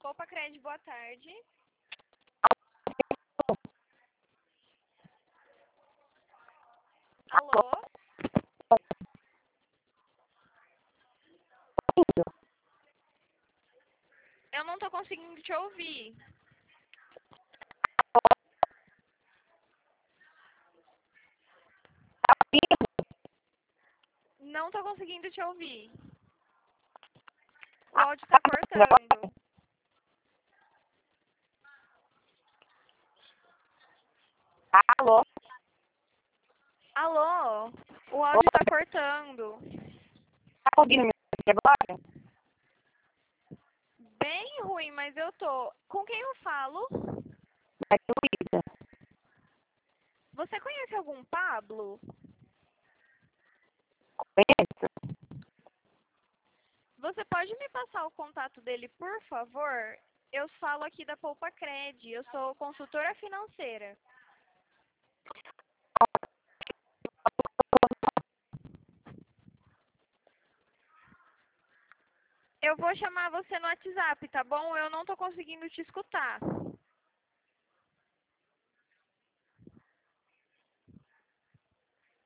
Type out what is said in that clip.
Poupa Cred, boa tarde. Alô? Eu não tô conseguindo te ouvir. Não tô conseguindo te ouvir. O áudio tá cortando. Alô? Alô? O áudio tá cortando. Tá ouvindo me agora? Bem ruim, mas eu tô. Com quem eu falo? Vai ser Luísa. Você conhece algum Pablo? Conhece? Você pode me passar o contato dele, por favor? Eu falo aqui da Poupa Cred. Eu sou consultora financeira. Eu vou chamar você no WhatsApp, tá bom? Eu não tô conseguindo te escutar.